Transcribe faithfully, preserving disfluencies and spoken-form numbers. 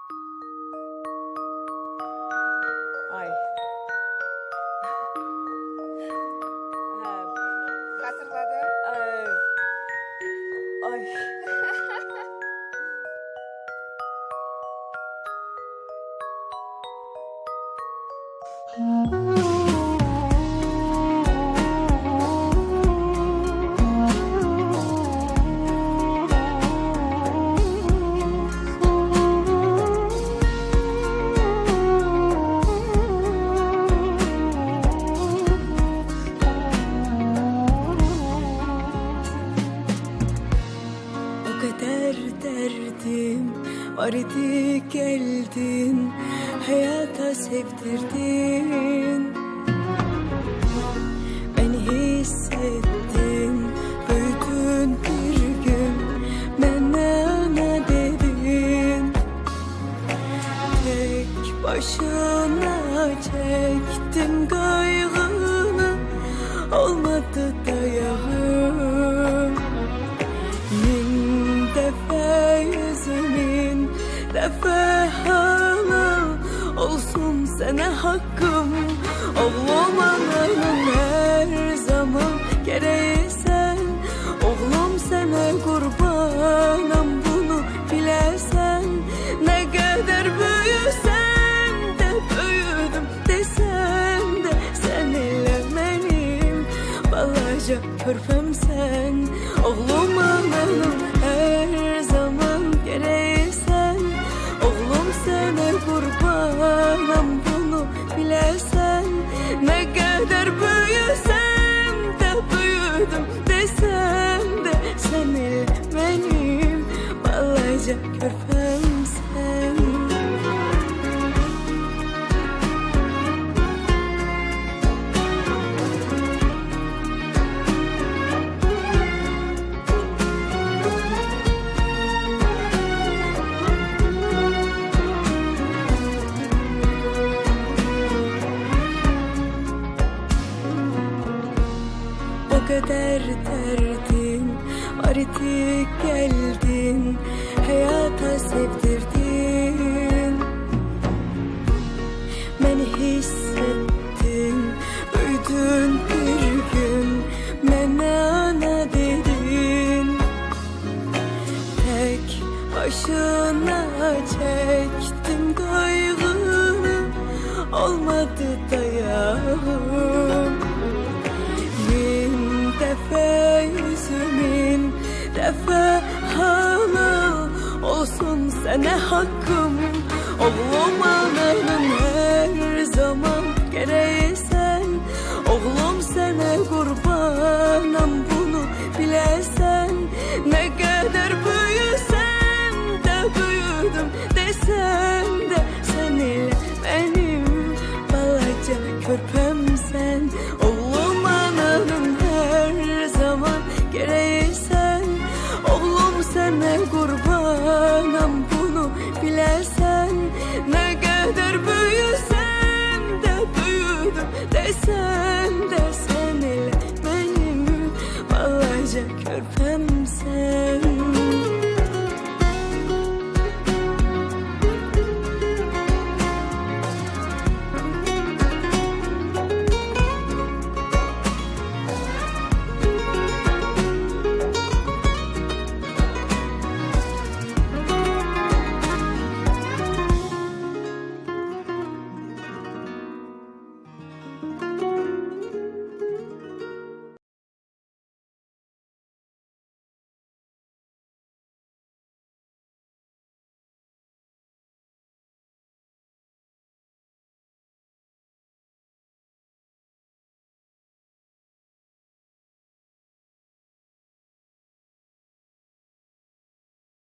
Ay. Hatırladım. Ay. Ay. O kadar derdim var idi, geldin hayata sevdirdin. Beni hissettin, büyüdün bir gün bana ana dedin. Tek başına çektim kaygını, olmadı dayağım. Min defa yüzümün defa hala olsun sana hakkım. Oğlum ananın her zaman gereği sen. Oğlum sana kurbanım, bunu bilesen. Ne kadar büyüsen de büyüdüm desen de, sen ile benim balaca körpem sen. Oğlum ananın her zaman gereği sen. Oğlum sana kurbanım, bunu bilesen. Ne kadar büyüsem de büyüdüm desen de, sen ile benim balaca körpem sen. O kadar derdim var idi, geldin hayata sevdirdin. Beni hissettin, büyüdün bir gün bana ana dedin. Tek başına çektim kaygını, olmadı dayağım. Bin defa yüzümün defa hala olsun sana hakkım. Oğlum ananın her zaman gereği sen. Oğlum sana kurbanım,